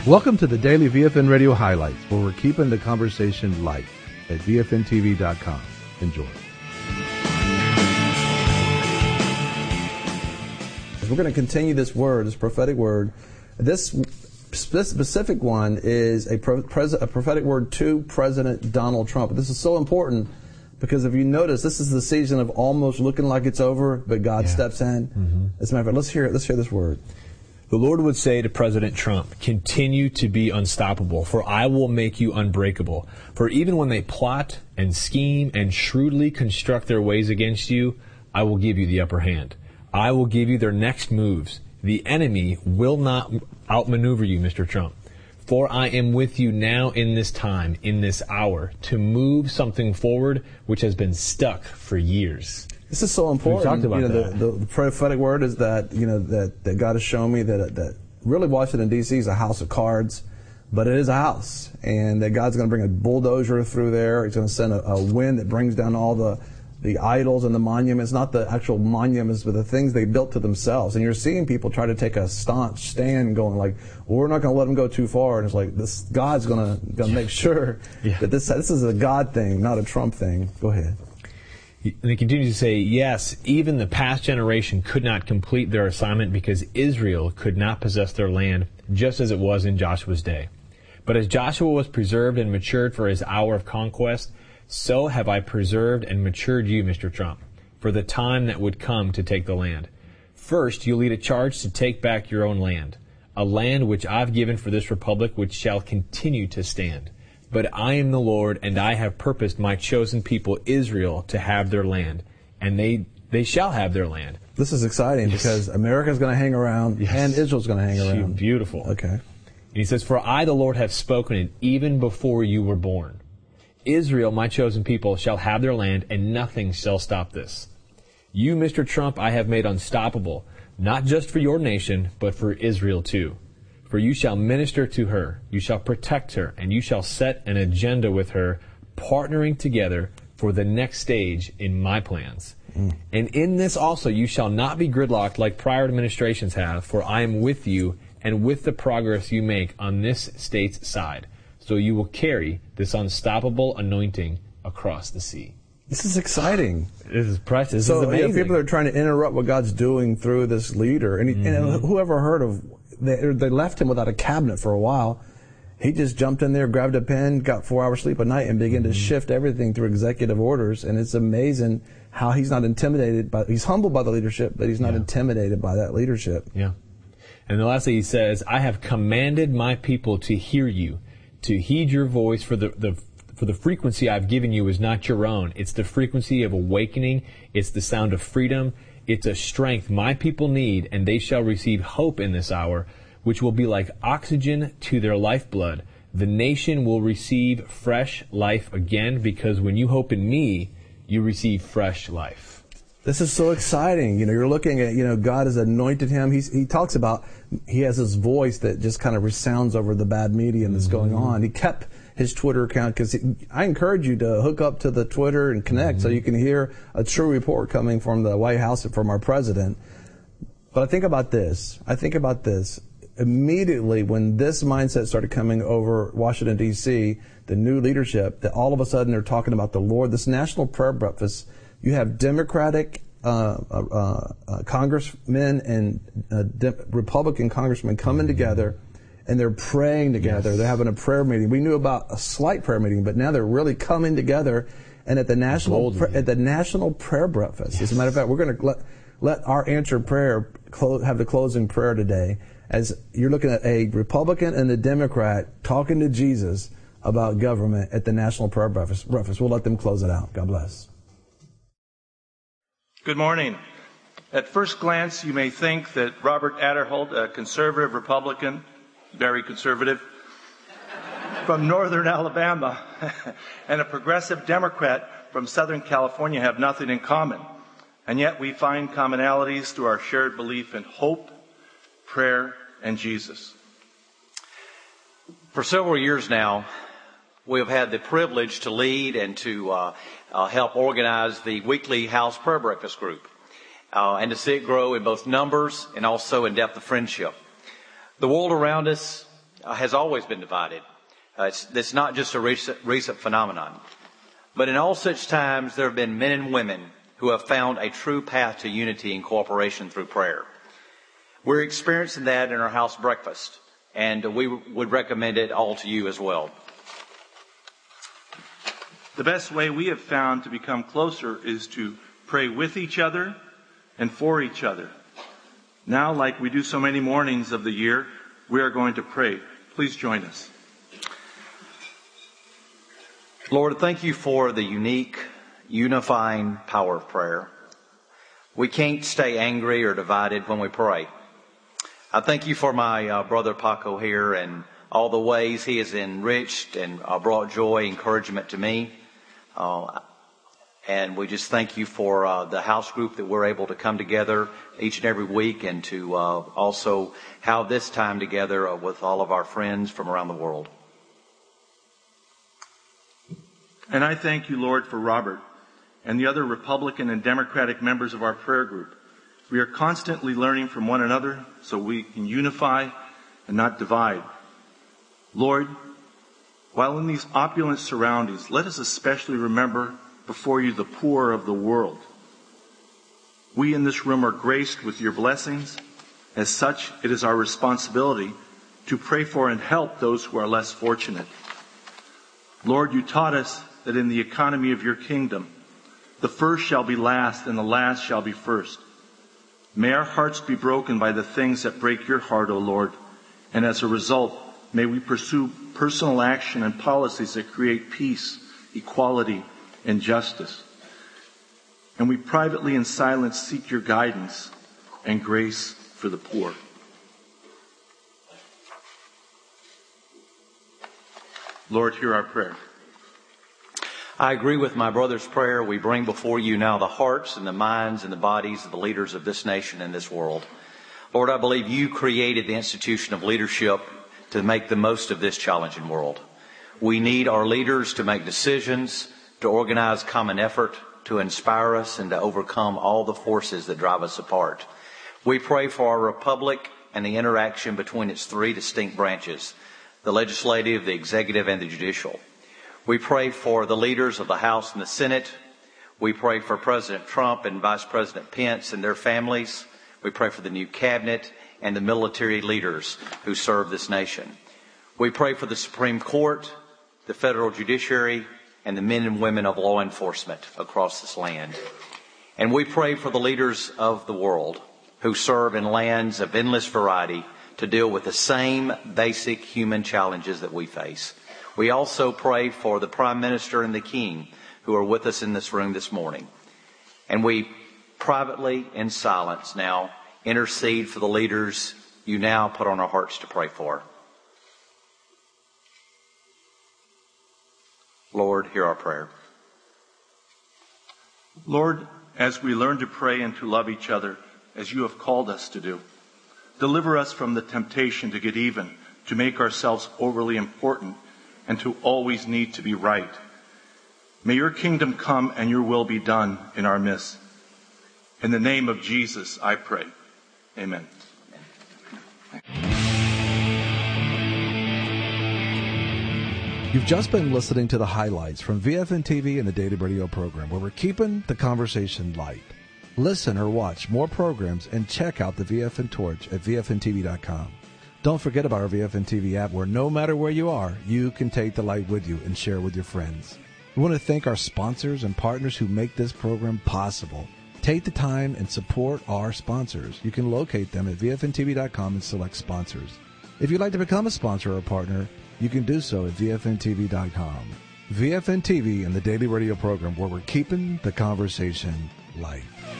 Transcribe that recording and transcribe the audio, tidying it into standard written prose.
Welcome to the Daily VFN Radio Highlights, where we're keeping the conversation light at VFNTV.com. Enjoy. We're going to continue this word, this prophetic word. This specific one is a prophetic word to President Donald Trump. This is so important because if you notice, this is the season of almost looking like it's over, but God steps in. Mm-hmm. As a matter of fact, let's hear this word. The Lord would say to President Trump, continue to be unstoppable, for I will make you unbreakable. For even when they plot and scheme and shrewdly construct their ways against you, I will give you the upper hand. I will give you their next moves. The enemy will not outmaneuver you, Mr. Trump. For I am with you now in this time, in this hour, to move something forward which has been stuck for years. This is so important. We talked about that. The prophetic word is that, that God has shown me that really Washington, D.C. is a house of cards, but it is a house. And that God's going to bring a bulldozer through there. He's going to send a wind that brings down all the idols and the monuments, not the actual monuments, but the things they built to themselves. And you're seeing people try to take a staunch stand going like, well, we're not going to let them go too far. And it's like, this God's going to make sure that this is a God thing, not a Trump thing. Go ahead. And he continues to say, yes, even the past generation could not complete their assignment because Israel could not possess their land just as it was in Joshua's day. But as Joshua was preserved and matured for his hour of conquest, so have I preserved and matured you, Mr. Trump, for the time that would come to take the land. First, you lead a charge to take back your own land, a land which I've given for this republic, which shall continue to stand. But I am the Lord, and I have purposed my chosen people, Israel, to have their land, and they shall have their land. This is exciting because America's going to hang around, and Israel's going to hang around. Beautiful. Okay. And he says, for I, the Lord, have spoken it even before you were born. Israel, my chosen people, shall have their land, and nothing shall stop this. You, Mr. Trump, I have made unstoppable, not just for your nation, but for Israel too. For you shall minister to her, you shall protect her, and you shall set an agenda with her, partnering together for the next stage in my plans. And in this also you shall not be gridlocked like prior administrations have, for I am with you and with the progress you make on this state's side. So you will carry this unstoppable anointing across the sea. This is exciting. This is precious. This is amazing. People are trying to interrupt what God's doing through this leader. And, and whoever heard of, they left him without a cabinet for a while. He just jumped in there, grabbed a pen, got 4 hours sleep a night, and began to shift everything through executive orders. And it's amazing how he's not intimidated he's humbled by the leadership, but he's not intimidated by that leadership. Yeah. And the last thing he says, I have commanded my people to hear you, to heed your voice, for the frequency I've given you is not your own. It's the frequency of awakening. It's the sound of freedom. It's a strength my people need, and they shall receive hope in this hour, which will be like oxygen to their lifeblood. The nation will receive fresh life again, because when you hope in me, you receive fresh life. This is so exciting. You're looking at, God has anointed him. He talks about, he has this voice that just kind of resounds over the bad media that's going on. He kept his Twitter account, because I encourage you to hook up to the Twitter and connect so you can hear a true report coming from the White House and from our president. But I think about this. Immediately when this mindset started coming over Washington, D.C., the new leadership, that all of a sudden they're talking about the Lord, this national prayer breakfast. You have Democratic congressmen and Republican congressmen coming together, and they're praying together. They're having a prayer meeting. We knew about a slight prayer meeting, but now they're really coming together. And at the national prayer breakfast, as a matter of fact, we're going to let our answered prayer have the closing prayer today. As you're looking at a Republican and a Democrat talking to Jesus about government at the national prayer breakfast. We'll let them close it out. God bless. Good morning. At first glance, you may think that Robert Aderholt, a conservative Republican, very conservative, from northern Alabama, and a progressive Democrat from Southern California have nothing in common. And yet we find commonalities through our shared belief in hope, prayer, and Jesus. For several years now, we have had the privilege to lead and to help organize the weekly House Prayer Breakfast Group, and to see it grow in both numbers and also in depth of friendship. The world around us has always been divided. It's not just a recent phenomenon. But in all such times, there have been men and women who have found a true path to unity and cooperation through prayer. We're experiencing that in our house breakfast, and we would recommend it all to you as well. The best way we have found to become closer is to pray with each other and for each other. Now, like we do so many mornings of the year, we are going to pray. Please join us. Lord, thank you for the unique, unifying power of prayer. We can't stay angry or divided when we pray. I thank you for my brother Paco here and all the ways he has enriched and brought joy, encouragement to me. And we just thank you for the house group that we're able to come together each and every week, and to also have this time together with all of our friends from around the world. And I thank you, Lord, for Robert and the other Republican and Democratic members of our prayer group. We are constantly learning from one another so we can unify and not divide. Lord, while in these opulent surroundings, let us especially remember before you the poor of the world. We in this room are graced with your blessings. As such, it is our responsibility to pray for and help those who are less fortunate. Lord, you taught us that in the economy of your kingdom, the first shall be last and the last shall be first. May our hearts be broken by the things that break your heart, O Lord, and as a result, may we pursue personal action and policies that create peace, equality, and justice. And we privately in silence seek your guidance and grace for the poor. Lord, hear our prayer. I agree with my brother's prayer. We bring before you now the hearts and the minds and the bodies of the leaders of this nation and this world. Lord, I believe you created the institution of leadership to make the most of this challenging world. We need our leaders to make decisions, to organize common effort, to inspire us, and to overcome all the forces that drive us apart. We pray for our republic and the interaction between its three distinct branches, the legislative, the executive, and the judicial. We pray for the leaders of the House and the Senate. We pray for President Trump and Vice President Pence and their families. We pray for the new cabinet and the military leaders who serve this nation. We pray for the Supreme Court, the federal judiciary, and the men and women of law enforcement across this land. And we pray for the leaders of the world who serve in lands of endless variety to deal with the same basic human challenges that we face. We also pray for the Prime Minister and the King who are with us in this room this morning. And we privately, in silence now, intercede for the leaders you now put on our hearts to pray for. Lord, hear our prayer. Lord, as we learn to pray and to love each other as you have called us to do, deliver us from the temptation to get even, to make ourselves overly important, and to always need to be right. May your kingdom come and your will be done in our midst. In the name of Jesus, I pray. Amen. You've just been listening to the highlights from VFN TV and the Daily Radio program, where we're keeping the conversation light. Listen or watch more programs and check out the VFN Torch at VFNTV.com. Don't forget about our VFN TV app, where no matter where you are, you can take the light with you and share with your friends. We want to thank our sponsors and partners who make this program possible. Take the time and support our sponsors. You can locate them at VFNTV.com and select sponsors. If you'd like to become a sponsor or a partner, you can do so at VFNTV.com. VFN TV and the Daily Radio program, where we're keeping the conversation light.